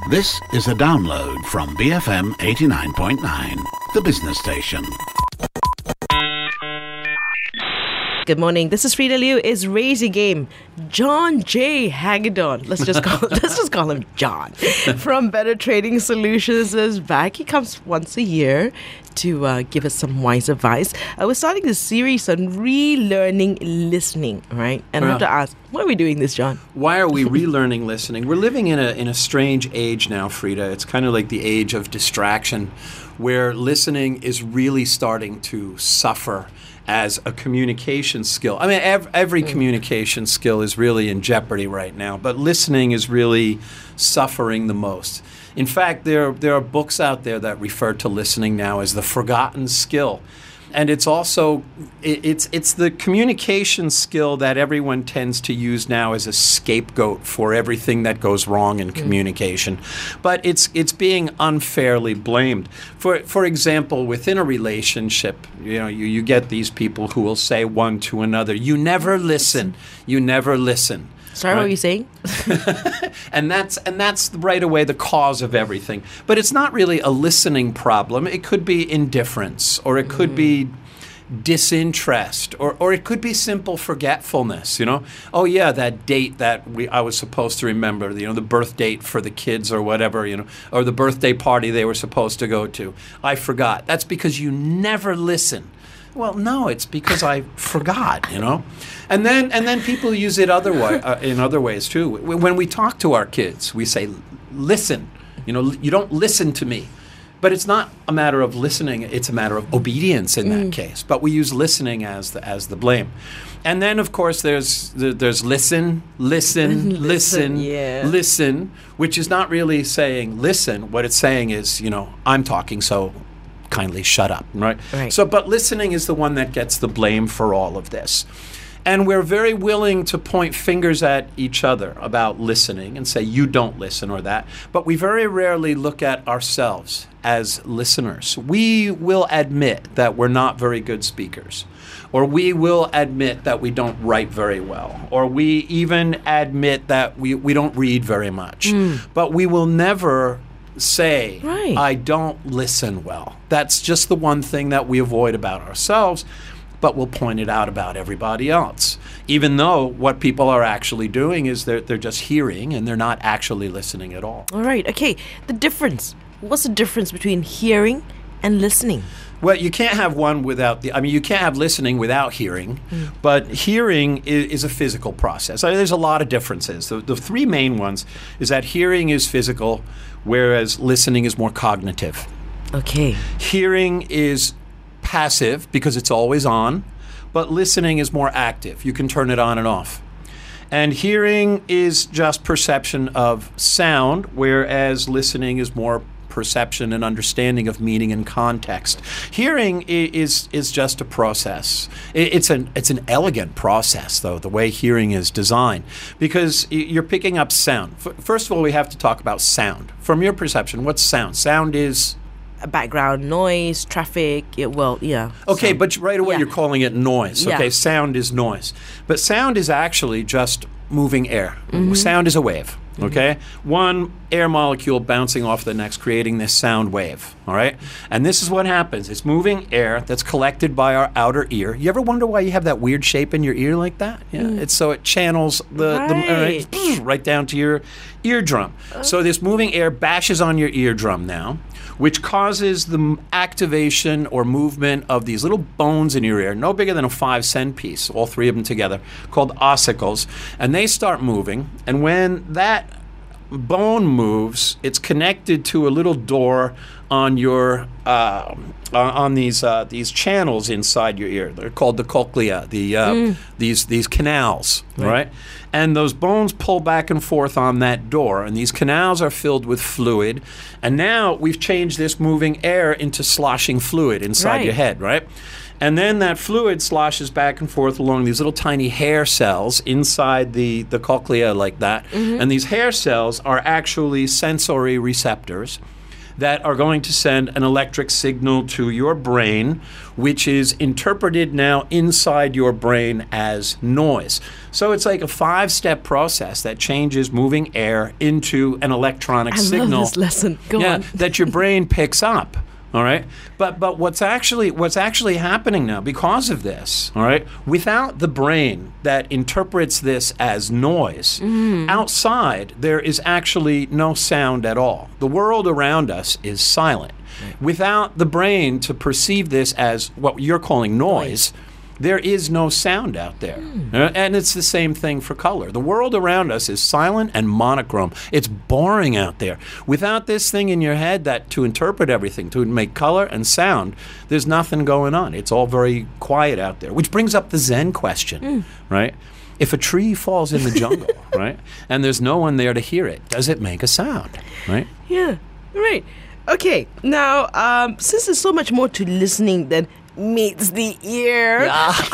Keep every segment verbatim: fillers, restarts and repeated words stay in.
This is a download from B F M eighty-nine point nine, the business station. Good morning. This is Frida Liu. Is Raise Your Game. John J. Hagedorn. Let's just call let's just call him John from Better Trading Solutions is back. He comes once a year to uh, give us some wise advice. Uh, we're starting this series on relearning listening, right? And I have to ask, why are we doing this, John? Why are we relearning listening? We're living in a in a strange age now, Frida. It's kind of like the age of distraction, where listening is really starting to suffer as a communication skill. I mean, ev- every mm. communication skill is really in jeopardy right now, but listening is really suffering the most. In fact, there, there are books out there that refer to listening now as the forgotten skill. And it's also, it, it's it's the communication skill that everyone tends to use now as a scapegoat for everything that goes wrong in communication. Mm. But it's it's being unfairly blamed. For for example, within a relationship, you know, you, you get these people who will say one to another, "You never listen, you never listen." Sorry, right? What were you saying? and that's and that's right away the cause of everything. But it's not really a listening problem. It could be indifference, or it could mm. be disinterest, or or it could be simple forgetfulness. You know, oh yeah, that date that we I was supposed to remember. You know, the birth date for the kids or whatever. You know, or the birthday party they were supposed to go to. I forgot. That's because you never listen. Well, no, it's because I forgot, you know, and then and then people use it other way, uh, in other ways too. When we talk to our kids, we say, "Listen," you know, you don't listen to me, but it's not a matter of listening; it's a matter of obedience in that mm. case. But we use listening as the as the blame, and then of course there's there's listen, listen, listen, listen, yeah. listen, which is not really saying listen. What it's saying is, you know, I'm talking, so kindly shut up, right? right? So, but listening is the one that gets the blame for all of this. And we're very willing to point fingers at each other about listening and say, you don't listen or that. But we very rarely look at ourselves as listeners. We will admit that we're not very good speakers. Or we will admit that we don't write very well. Or we even admit that we, we don't read very much. Mm. But we will never say, right. I don't listen well. That's just the one thing that we avoid about ourselves, but we'll point it out about everybody else. Even though what people are actually doing is they're, they're just hearing and they're not actually listening at all. All right. Okay. The difference. What's the difference between hearing and listening? Well, you can't have one without the, I mean, you can't have listening without hearing, mm. but hearing is, is a physical process. I mean, there's a lot of differences. The, the three main ones is that hearing is physical, whereas listening is more cognitive. Okay. Hearing is passive because it's always on, but listening is more active. You can turn it on and off. And hearing is just perception of sound, whereas listening is more perception and understanding of meaning and context. Hearing is is just a process. It's an it's an elegant process, though, the way hearing is designed, because you're picking up sound. First of all, we have to talk about sound. From your perception, what's sound? Sound is a background noise, traffic. It, well, yeah. Okay, sound. But right away yeah. you're calling it noise. Yeah. Okay, sound is noise, but sound is actually just moving air. Mm-hmm. Sound is a wave. Okay? Mm-hmm. One air molecule bouncing off the next, creating this sound wave. All right? And this is what happens. It's moving air that's collected by our outer ear. You ever wonder why you have that weird shape in your ear like that? Yeah. Mm. It's so it channels the, right. the uh, right, right down to your eardrum. Uh. So this moving air bashes on your eardrum now, which causes the activation or movement of these little bones in your ear, no bigger than a five cent piece, all three of them together, called ossicles. And they start moving. And when that bone moves, it's connected to a little door on your uh, on these uh, these channels inside your ear. They're called the cochlea, the uh, mm. these these canals, right. right? And those bones pull back and forth on that door, and these canals are filled with fluid. And now we've changed this moving air into sloshing fluid inside right. your head, right? And then that fluid sloshes back and forth along these little tiny hair cells inside the, the cochlea like that. Mm-hmm. And these hair cells are actually sensory receptors that are going to send an electric signal to your brain, which is interpreted now inside your brain as noise. So it's like a five-step process that changes moving air into an electronic I signal. love this lesson. Go yeah, on. that your brain picks up. All right, but but what's actually what's actually happening now because of this? All right, without the brain that interprets this as noise, Mm. outside there is actually no sound at all. The world around us is silent. Without the brain to perceive this as what you're calling noise, there is no sound out there. Uh, and it's the same thing for color. The world around us is silent and monochrome. It's boring out there. Without this thing in your head that to interpret everything, to make color and sound, there's nothing going on. It's all very quiet out there, which brings up the Zen question, right? If a tree falls in the jungle, right, and there's no one there to hear it, does it make a sound, right? Yeah, right. Okay, now, um, since there's so much more to listening than meets the ear,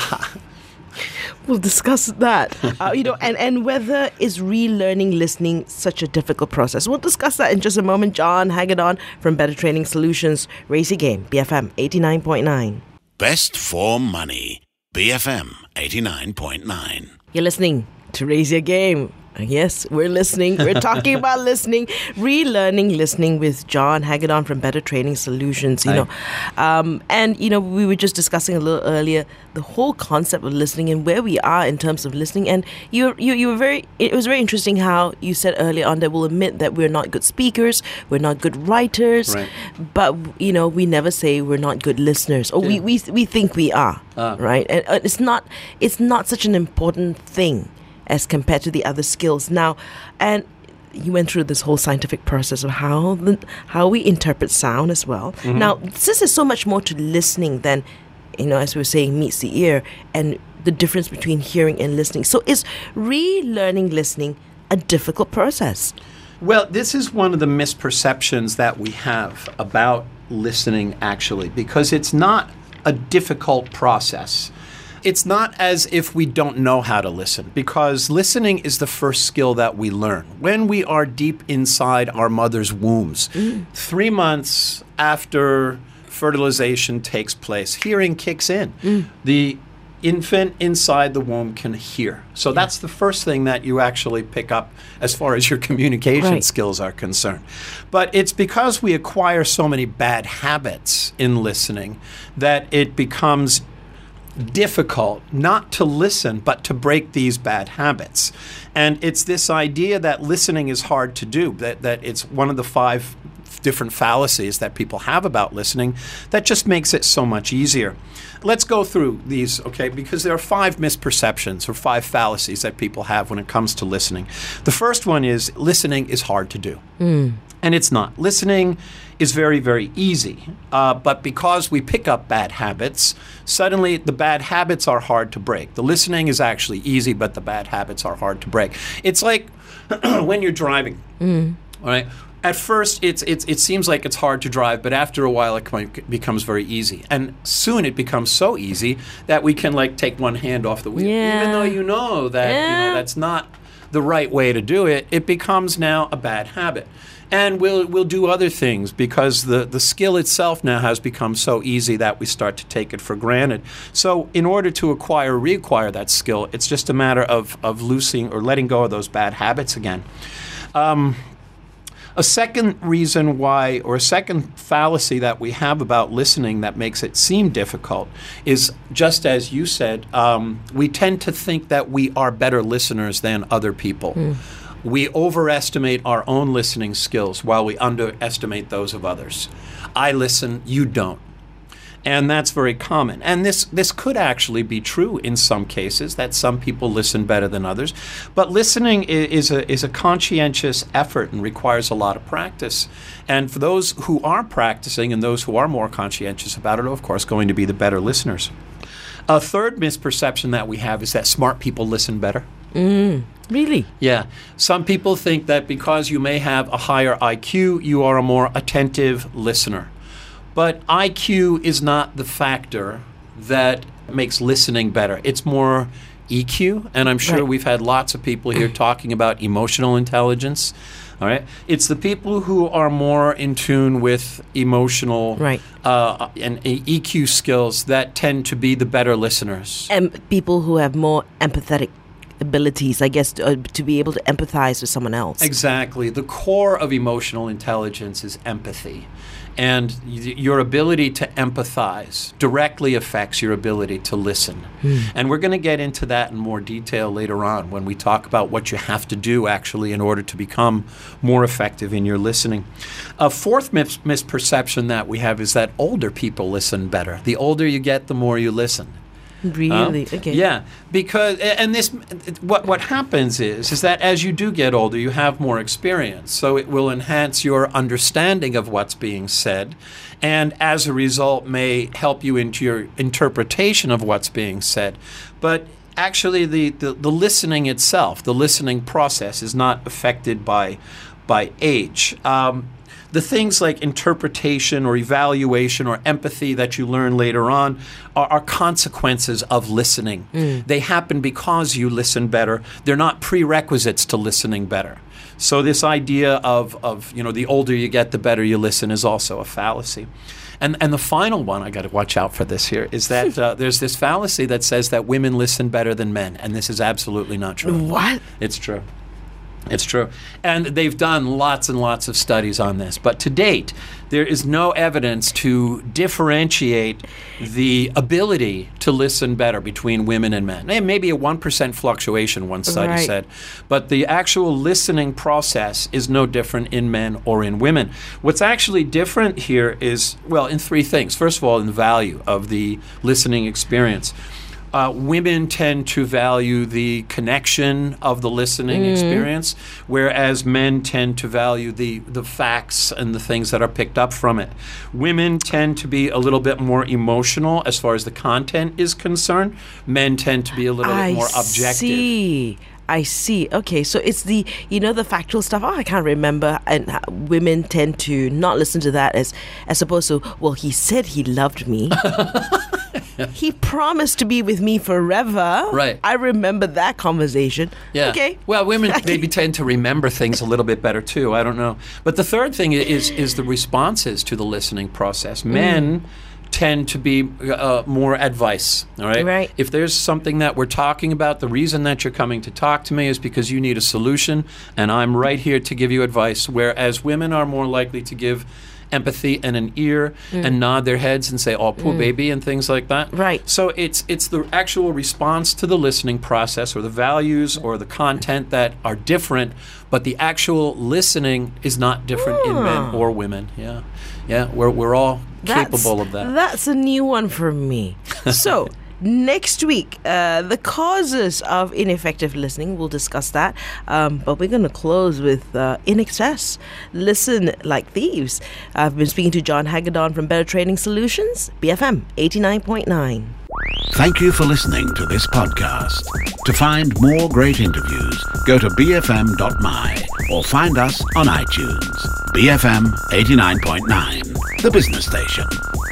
we'll discuss that. Uh, you know, and, and whether is relearning listening such a difficult process. We'll discuss that in just a moment. John Hagedorn from Better Training Solutions, Raise Your Game, B F M eighty-nine point nine. Best for money. B F M eighty-nine point nine. You're listening to Raise Your Game. Yes, we're listening. We're talking about listening, relearning listening with John Hagedorn from Better Training Solutions. You Hi. know, um, and you know, we were just discussing a little earlier the whole concept of listening and where we are in terms of listening. And you, you, you were very. It was very interesting how you said earlier on that we'll admit that we're not good speakers, we're not good writers, Right. but you know, we never say we're not good listeners, or we, we we think we are, Ah. right? And uh, it's not. It's not such an important thing as compared to the other skills. Now, and you went through this whole scientific process of how the, how we interpret sound as well. Mm-hmm. Now, since there's so much more to listening than, you know, as we were saying, meets the ear, and the difference between hearing and listening. So is relearning listening a difficult process? Well, this is one of the misperceptions that we have about listening, actually, because it's not a difficult process. It's not as if we don't know how to listen, because listening is the first skill that we learn. When we are deep inside our mother's wombs, mm. three months after fertilization takes place, hearing kicks in. Mm. The infant inside the womb can hear. So yeah. that's the first thing that you actually pick up as far as your communication right. skills are concerned. But it's because we acquire so many bad habits in listening that it becomes difficult not to listen, but to break these bad habits. And it's this idea that listening is hard to do, that, that it's one of the five different fallacies that people have about listening that just makes it so much easier. Let's go through these, okay, because there are five misperceptions or five fallacies that people have when it comes to listening. The first one is listening is hard to do. Mm. And it's not. Listening is very, very easy. Uh, but because we pick up bad habits, suddenly the bad habits are hard to break. The listening is actually easy, but the bad habits are hard to break. It's like when you're driving, mm. all right? At first, it's, it's, it seems like it's hard to drive, but after a while, it becomes very easy. And soon it becomes so easy that we can, like, take one hand off the wheel. Yeah. Even though you know that yeah. you know that's not the right way to do it, it becomes now a bad habit. And we'll we'll do other things because the, the skill itself now has become so easy that we start to take it for granted. So in order to acquire, reacquire that skill, it's just a matter of, of loosening or letting go of those bad habits again. Um, a second reason why, or a second fallacy that we have about listening that makes it seem difficult is, just as you said, um, we tend to think that we are better listeners than other people. Mm. We overestimate our own listening skills while we underestimate those of others. I listen, you don't. And that's very common. And this, this could actually be true in some cases, that some people listen better than others. But listening is a, is a conscientious effort and requires a lot of practice. And for those who are practicing and those who are more conscientious about it, are, of course, going to be the better listeners. A third misperception that we have is that smart people listen better. Mm, really? Yeah. Some people think that because you may have a higher I Q, you are a more attentive listener. But I Q is not the factor that makes listening better. It's more E Q, and I'm sure right. we've had lots of people here talking about emotional intelligence. All right, it's the people who are more in tune with emotional Right. uh, and E Q skills that tend to be the better listeners. And people who have more empathetic abilities, I guess, to, uh, to be able to empathize with someone else. Exactly. The core of emotional intelligence is empathy. And y- your ability to empathize directly affects your ability to listen. And we're going to get into that in more detail later on when we talk about what you have to do actually in order to become more effective in your listening. A fourth mis- misperception that we have is that older people listen better. The older you get, the more you listen. Really? Uh, okay. Yeah, because and this what what happens is is that as you do get older, you have more experience, so it will enhance your understanding of what's being said, and as a result, may help you into your interpretation of what's being said. But actually, the the, the listening itself, the listening process, is not affected by by age. Um, The things like interpretation or evaluation or empathy that you learn later on are, are consequences of listening. They happen because you listen better. They're not prerequisites to listening better. So this idea of, of you know, the older you get, the better you listen is also a fallacy. And and the final one, I got to watch out for this here, is that uh, there's this fallacy that says that women listen better than men, and this is absolutely not true. What? It's true. It's true. And they've done lots and lots of studies on this. But to date, there is no evidence to differentiate the ability to listen better between women and men. And maybe a one percent fluctuation, one study Right. said. But the actual listening process is no different in men or in women. What's actually different here is, well, in three things. First of all, in the value of the listening experience. Uh, women tend to value the connection of the listening experience, whereas men tend to value the, the facts and the things that are picked up from it. Women tend to be a little bit more emotional as far as the content is concerned. Men tend to be a little I bit more objective. see. I see. Okay, so it's the, you know, the factual stuff. Oh, I can't remember. And uh, women tend to not listen to that as, as opposed to, well, he said he loved me. He promised to be with me forever. Right. I remember that conversation. Yeah. Okay. Well, women maybe tend to remember things a little bit better too. I don't know. But the third thing is is the responses to the listening process. Men tend to be uh, more advice. All right. Right. If there's something that we're talking about, the reason that you're coming to talk to me is because you need a solution, and I'm right here to give you advice. Whereas women are more likely to give empathy and an ear and nod their heads and say, "Oh, poor baby," and things like that. Right. So it's it's the actual response to the listening process, or the values or the content that are different, but the actual listening is not different in men or women. Yeah, yeah, we're we're all capable of that. That's a new one for me. So, next week, uh, the causes of ineffective listening, we'll discuss that. Um, but we're going to close with uh, In Excess. Listen like thieves. I've been speaking to John Hagedorn from Better Trading Solutions, B F M eighty-nine point nine. Thank you for listening to this podcast. To find more great interviews, go to b f m dot m y or find us on iTunes. B F M eighty-nine point nine, the business station.